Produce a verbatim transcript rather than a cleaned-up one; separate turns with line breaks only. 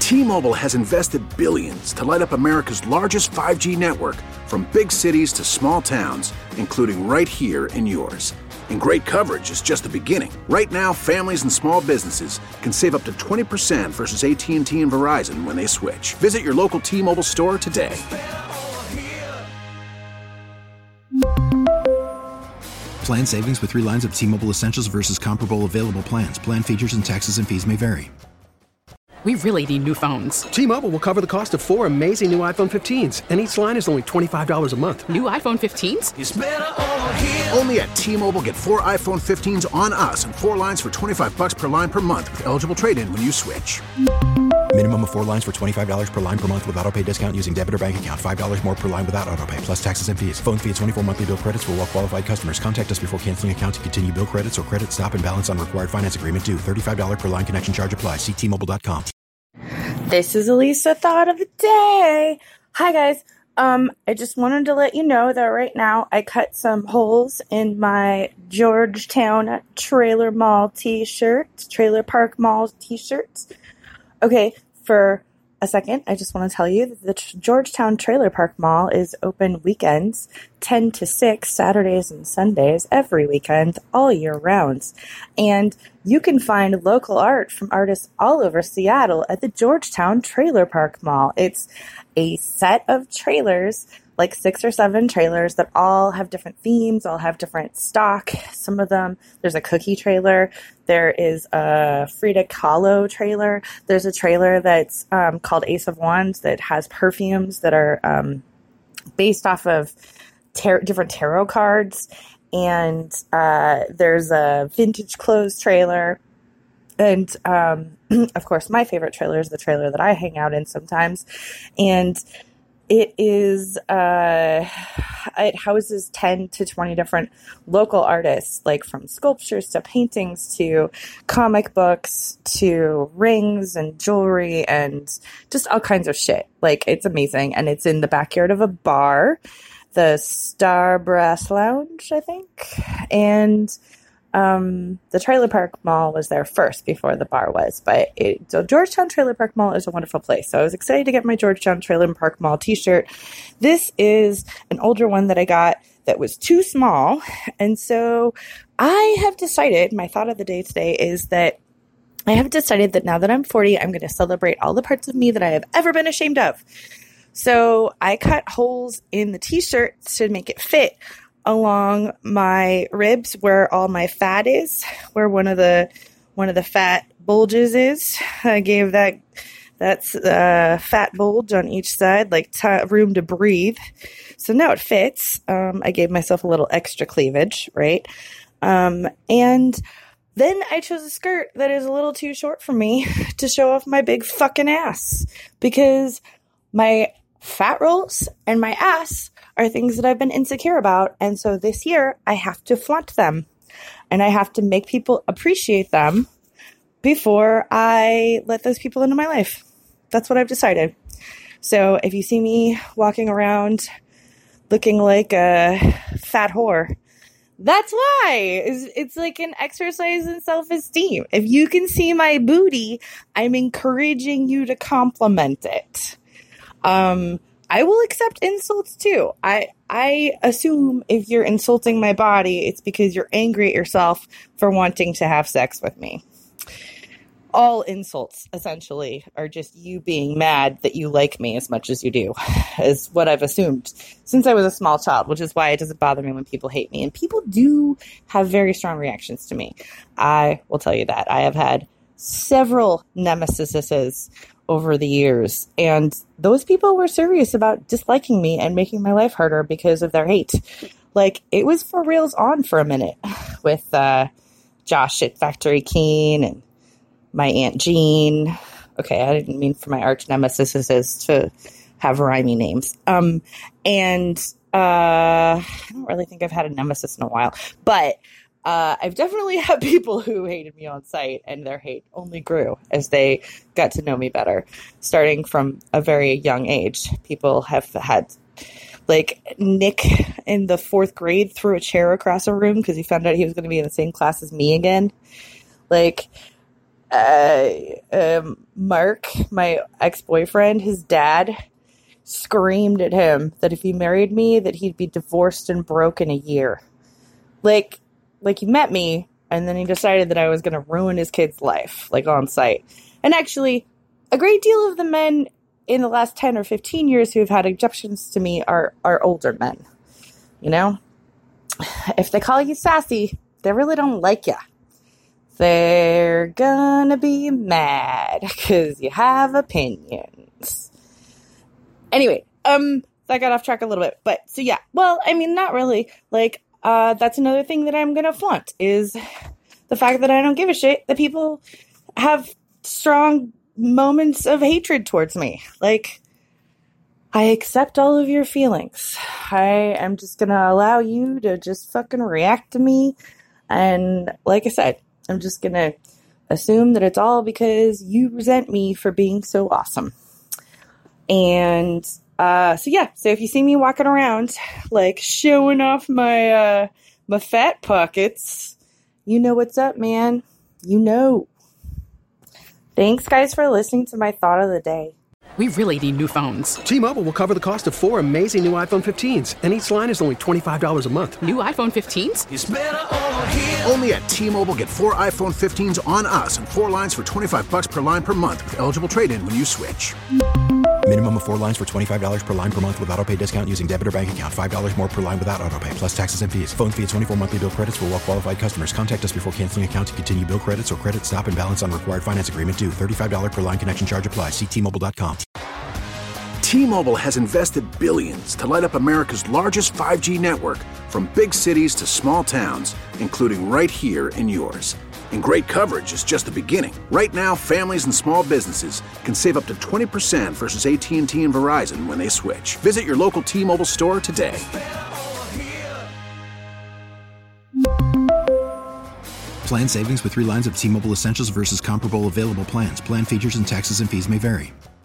T-Mobile has invested billions to light up America's largest five G network, from big cities to small towns, including right here in yours. And great coverage is just the beginning. Right now, families and small businesses can save up to twenty percent versus A T and T and Verizon when they switch. Visit your local T-Mobile store today.
Plan savings with three lines of T-Mobile Essentials versus comparable available plans. Plan features and taxes and fees may vary.
We really need new phones.
T-Mobile will cover the cost of four amazing new iPhone fifteens, and each line is only twenty-five dollars a month.
New iPhone fifteens?
It's better over here. Only at T-Mobile, get four iPhone fifteens on us and four lines for twenty-five bucks per line per month with eligible trade-in when you switch.
Minimum of four lines for twenty-five dollars per line per month with autopay discount using debit or bank account. five dollars more per line without autopay, plus taxes and fees. Phone fee at twenty-four monthly bill credits for well-qualified customers. Contact us before canceling account to continue bill credits or credit stop and balance on required finance agreement due. thirty-five dollars per line connection charge applies. See T Mobile dot com.
This is Elisa Thought of the Day. Hi, guys. Um, I just wanted to let you know that right now I cut some holes in my Georgetown Trailer Mall t-shirts, Trailer Park Mall t-shirts. Okay, for a second, I just want to tell you that the Georgetown Trailer Park Mall is open weekends, ten to six, Saturdays and Sundays, every weekend, all year round. And you can find local art from artists all over Seattle at the Georgetown Trailer Park Mall. It's a set of trailers, like six or seven trailers that all have different themes, all have different stock. Some of them, there's a cookie trailer. There is a Frida Kahlo trailer. There's a trailer that's um, called Ace of Wands that has perfumes that are um, based off of tar- different tarot cards. And uh, there's a vintage clothes trailer. And, um, of course, my favorite trailer is the trailer that I hang out in sometimes. And it is, uh, it houses ten to twenty different local artists, like from sculptures to paintings to comic books to rings and jewelry and just all kinds of shit. Like, it's amazing. And it's in the backyard of a bar, the Star Brass Lounge, I think. And Um, the Trailer Park Mall was there first before the bar was, but it, so Georgetown Trailer Park Mall is a wonderful place. So I was excited to get my Georgetown Trailer Park Mall t-shirt. This is an older one that I got that was too small. And so I have decided, my thought of the day today is that I have decided that now that I'm forty, I'm going to celebrate all the parts of me that I have ever been ashamed of. So I cut holes in the t-shirt to make it fit along my ribs where all my fat is, where one of the one of the fat bulges is. I gave that that's a fat bulge on each side, like t- room to breathe. So now it fits. Um, I gave myself a little extra cleavage, right? Um, and then I chose a skirt that is a little too short for me to show off my big fucking ass, because my fat rolls and my ass are things that I've been insecure about. And so this year I have to flaunt them and I have to make people appreciate them before I let those people into my life. That's what I've decided. So if you see me walking around looking like a fat whore, that's why. It's, it's like an exercise in self-esteem. If you can see my booty, I'm encouraging you to compliment it. Um, I will accept insults too. I I assume if you're insulting my body, it's because you're angry at yourself for wanting to have sex with me. All insults, essentially, are just you being mad that you like me as much as you do, is what I've assumed since I was a small child, which is why it doesn't bother me when people hate me. And people do have very strong reactions to me. I will tell you that. I have had several nemesises over the years, and those people were serious about disliking me and making my life harder because of their hate. Like, it was for reals on for a minute with uh, Josh at Factory Keen and my Aunt Jean. Okay, I didn't mean for my arch nemesis to have rhymey names. Um, and uh, I don't really think I've had a nemesis in a while, but Uh, I've definitely had people who hated me on sight, and their hate only grew as they got to know me better. Starting from a very young age, people have had, like, Nick in the fourth grade threw a chair across a room because he found out he was going to be in the same class as me again. Like, uh, um, Mark, my ex-boyfriend, his dad screamed at him that if he married me, that he'd be divorced and broke in a year. Like, like he met me, and then he decided that I was going to ruin his kid's life, like on sight. And actually, a great deal of the men in the last ten or fifteen years who have had objections to me are, are older men. You know? If they call you sassy, they really don't like you. They're gonna be mad because you have opinions. Anyway, um, I got off track a little bit. But, so yeah. Well, I mean, not really. Like, uh, that's another thing that I'm gonna flaunt is the fact that I don't give a shit that people have strong moments of hatred towards me. Like, I accept all of your feelings. I am just gonna allow you to just fucking react to me. And like I said, I'm just gonna assume that it's all because you resent me for being so awesome. And uh, so yeah, so if you see me walking around like showing off my uh, my fat pockets, you know what's up, man. You know. Thanks, guys, for listening to my thought of the day.
We really need new phones.
T-Mobile will cover the cost of four amazing new iPhone fifteens, and each line is only twenty-five dollars a month.
New iPhone fifteens?
It's better over here. Only at T-Mobile, get four iPhone fifteens on us and four lines for twenty-five bucks per line per month with eligible trade-in when you switch.
Minimum of four lines for twenty-five dollars per line per month with auto pay discount using debit or bank account. five dollars more per line without auto pay, plus taxes and fees. Phone fee at twenty-four monthly bill credits for well-qualified customers. Contact us before canceling account to continue bill credits or credit stop and balance on required finance agreement due. thirty-five dollars per line connection charge applies. See T Mobile dot com.
T-Mobile has invested billions to light up America's largest five G network, from big cities to small towns, including right here in yours. And great coverage is just the beginning. Right now, families and small businesses can save up to twenty percent versus A T and T and Verizon when they switch. Visit your local T-Mobile store today.
Plan savings with three lines of T-Mobile Essentials versus comparable available plans. Plan features and taxes and fees may vary.